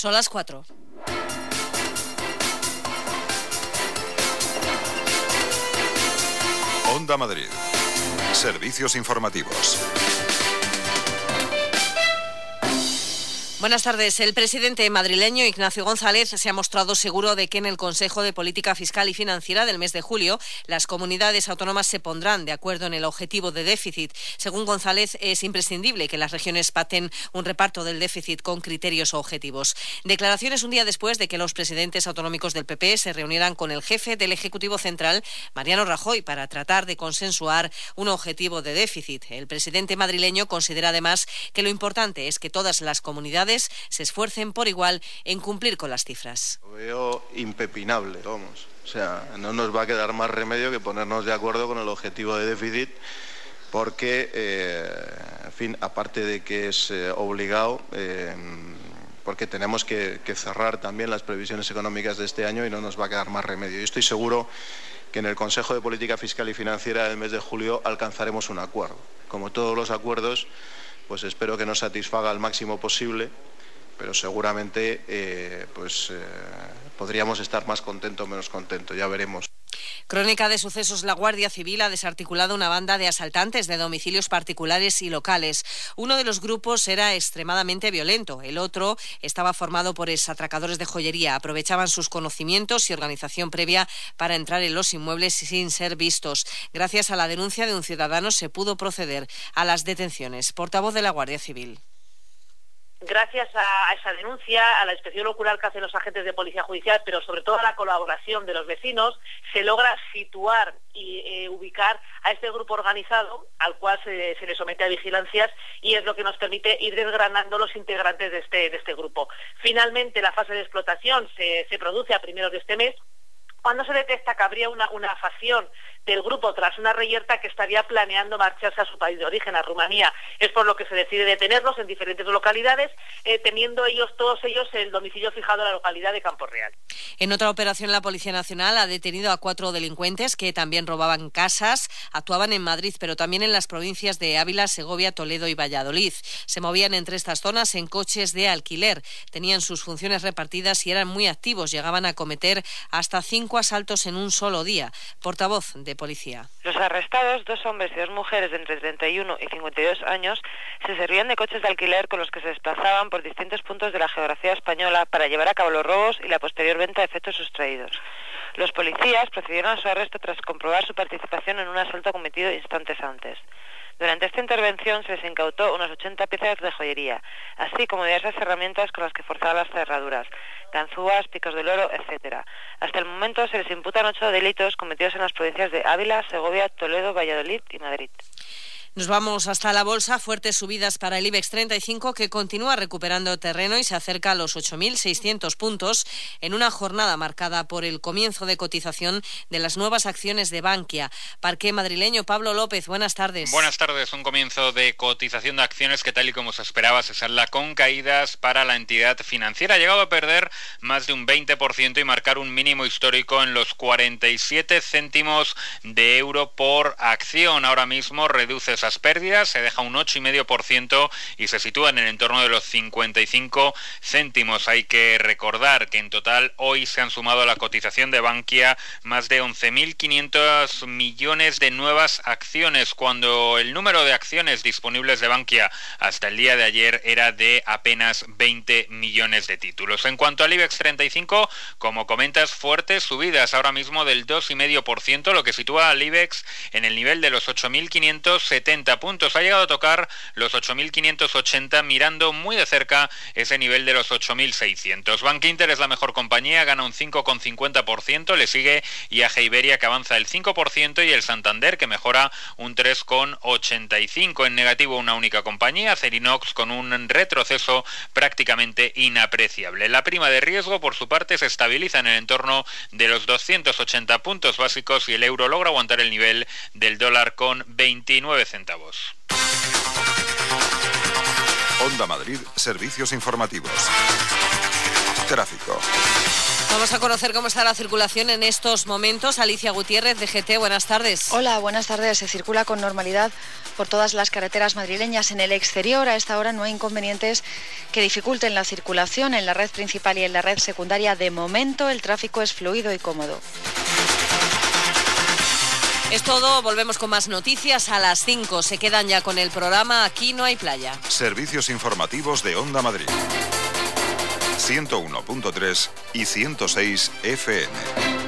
Son las 4. Onda Madrid. Servicios informativos. Buenas tardes. El presidente madrileño Ignacio González se ha mostrado seguro de que en el Consejo de Política Fiscal y Financiera del mes de julio las comunidades autónomas se pondrán de acuerdo en el objetivo de déficit. Según González, es imprescindible que las regiones pacten un reparto del déficit con criterios objetivos. Declaraciones un día después de que los presidentes autonómicos del PP se reunieran con el jefe del Ejecutivo Central, Mariano Rajoy, para tratar de consensuar un objetivo de déficit. El presidente madrileño considera además que lo importante es que todas las comunidades se esfuercen por igual en cumplir con las cifras. Lo veo impepinable, vamos. O sea, no nos va a quedar más remedio que ponernos de acuerdo con el objetivo de déficit, porque, en fin, aparte de que es obligado, porque tenemos que cerrar también las previsiones económicas de este año y no nos va a quedar más remedio. Yo estoy seguro que en el Consejo de Política Fiscal y Financiera del mes de julio alcanzaremos un acuerdo. Como todos los acuerdos, pues espero que nos satisfaga al máximo posible, pero seguramente podríamos estar más contentos o menos contentos, ya veremos. Crónica de sucesos. La Guardia Civil ha desarticulado una banda de asaltantes de domicilios particulares y locales. Uno de los grupos era extremadamente violento, el otro estaba formado por exatracadores de joyería. Aprovechaban sus conocimientos y organización previa para entrar en los inmuebles sin ser vistos. Gracias a la denuncia de un ciudadano se pudo proceder a las detenciones. Portavoz de la Guardia Civil. Gracias a esa denuncia, a la inspección ocular que hacen los agentes de policía judicial, pero sobre todo a la colaboración de los vecinos, se logra situar y ubicar a este grupo organizado, al cual se le somete a vigilancias, y es lo que nos permite ir desgranando los integrantes de este grupo. Finalmente, la fase de explotación se produce a primeros de este mes, cuando se detecta que habría una facción del grupo tras una reyerta que estaría planeando marcharse a su país de origen, a Rumanía. Es por lo que se decide detenerlos en diferentes localidades, teniendo todos ellos el domicilio fijado en la localidad de Campo Real. En otra operación, la Policía Nacional ha detenido a 4 delincuentes que también robaban casas. Actuaban en Madrid, pero también en las provincias de Ávila, Segovia, Toledo y Valladolid. Se movían entre estas zonas en coches de alquiler. Tenían sus funciones repartidas y eran muy activos. Llegaban a cometer hasta 5 asaltos en un solo día. Portavoz de Policía. Los arrestados, 2 hombres y 2 mujeres de entre 31 y 52 años, se servían de coches de alquiler con los que se desplazaban por distintos puntos de la geografía española para llevar a cabo los robos y la posterior venta de efectos sustraídos. Los policías procedieron a su arresto tras comprobar su participación en un asalto cometido instantes antes. Durante esta intervención se les incautó unas 80 piezas de joyería, así como diversas herramientas con las que forzaban las cerraduras, ganzúas, picos del oro, etc. Hasta el momento se les imputan 8 delitos cometidos en las provincias de Ávila, Segovia, Toledo, Valladolid y Madrid. Nos vamos hasta la bolsa. Fuertes subidas para el IBEX 35, que continúa recuperando terreno y se acerca a los 8.600 puntos en una jornada marcada por el comienzo de cotización de las nuevas acciones de Bankia. Parqué madrileño, Pablo López, buenas tardes. Buenas tardes. Un comienzo de cotización de acciones que, tal y como se esperaba, se salda con caídas para la entidad financiera. Ha llegado a perder más de un 20% y marcar un mínimo histórico en los 47 céntimos de euro por acción. Ahora mismo reduce esas pérdidas, se deja un 8,5% y se sitúa en el entorno de los 55 céntimos. Hay que recordar que en total hoy se han sumado a la cotización de Bankia más de 11.500 millones de nuevas acciones, cuando el número de acciones disponibles de Bankia hasta el día de ayer era de apenas 20 millones de títulos. En cuanto al IBEX 35, como comentas, fuertes subidas ahora mismo del 2,5%, lo que sitúa al IBEX en el nivel de los 8.570 puntos. Ha llegado a tocar los 8.580, mirando muy de cerca ese nivel de los 8.600. Bankinter es la mejor compañía, gana un 5,50%, le sigue IAG Iberia, que avanza el 5%, y el Santander, que mejora un 3,85%. En negativo, una única compañía, Acerinox, con un retroceso prácticamente inapreciable. La prima de riesgo, por su parte, se estabiliza en el entorno de los 280 puntos básicos y el euro logra aguantar el nivel del dólar con 29 centavos. Onda Madrid, servicios informativos. Tráfico. Vamos a conocer cómo está la circulación en estos momentos. Alicia Gutiérrez, de GT, buenas tardes. Hola, buenas tardes. Se circula con normalidad por todas las carreteras madrileñas. En el exterior, a esta hora no hay inconvenientes que dificulten la circulación en la red principal y en la red secundaria. De momento el tráfico es fluido y cómodo. Es todo, volvemos con más noticias a las 5. Se quedan ya con el programa Aquí no hay playa. Servicios informativos de Onda Madrid. 101.3 y 106 FM.